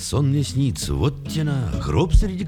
сон мне снится, вот тена, гроб среди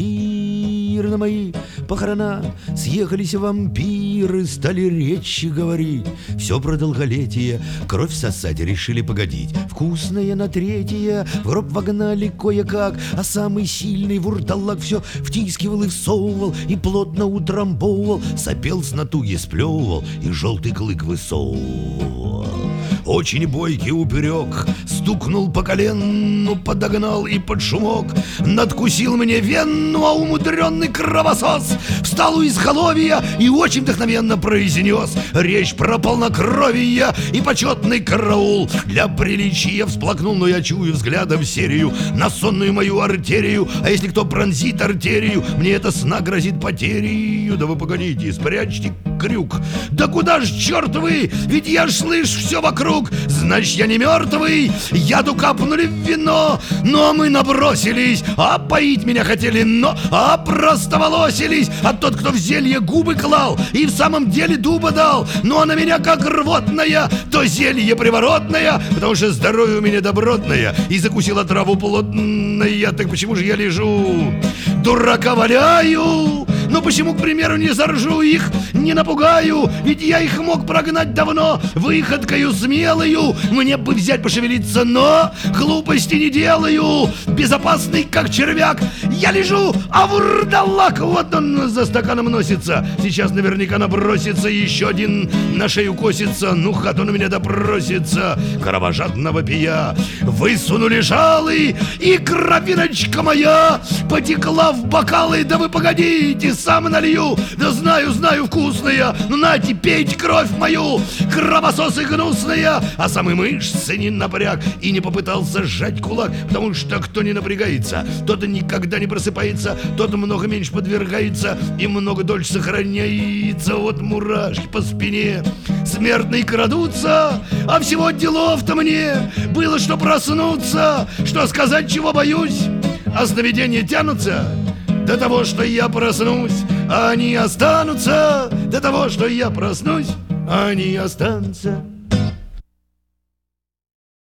квартир. На мои похорона съехались вампиры, стали речи говорить. Все про долголетие, кровь сосать решили погодить. Вкусное на третье в гроб вогнали кое-как, а самый сильный вурдалак все втискивал и всовывал, и плотно утрамбовывал, сопел с натуги, сплевывал и желтый клык высовывал. Очень бойкий упырек стукнул по колену, подогнал и под шумок надкусил мне вену, а умудренный кровосос встал у изголовья и очень вдохновенно произнес речь про полнокровие и почетный караул. Для приличия всплакнул, но я чую взглядом серию на сонную мою артерию. А если кто пронзит артерию, мне это сна грозит потерею. Да вы погодите, спрячьте крюк. Да куда ж, черт вы, ведь я ж слышу все вокруг. Значит, я не мертвый, яду капнули в вино, но мы набросились, а поить меня хотели, но опростоволосились. А тот, кто в зелье губы клал и в самом деле дуба дал, ну а на меня как рвотная, то зелье приворотное, потому что здоровье у меня добротное, и закусила траву плотная. Так почему же я лежу, дурака валяю? Но почему, к примеру, не заржу их, не напугаю? Ведь я их мог прогнать давно выходкою смелою. Мне бы взять пошевелиться, но глупости не делаю. Безопасный, как червяк, я лежу, а вурдалак вот он за стаканом носится. Сейчас наверняка набросится, еще один на шею косится. Ну, хат он у меня допросится, кровожадно вопия. Высунули жалы, и кровиночка моя потекла в бокалы. Да вы погодите, сам налью. Да знаю, вкусная. Ну нате, пейте кровь мою, кровососы гнусные. А самый мышцы не напряг и не попытался сжать кулак, потому что кто не напрягается, тот никогда не просыпается, тот много меньше подвергается и много дольше сохраняется. Вот мурашки по спине смертные крадутся, а всего делов-то мне было, что проснуться, что сказать, чего боюсь, а сновидения тянутся до того, что я проснусь, а они останутся. До того, что я проснусь, а они останутся.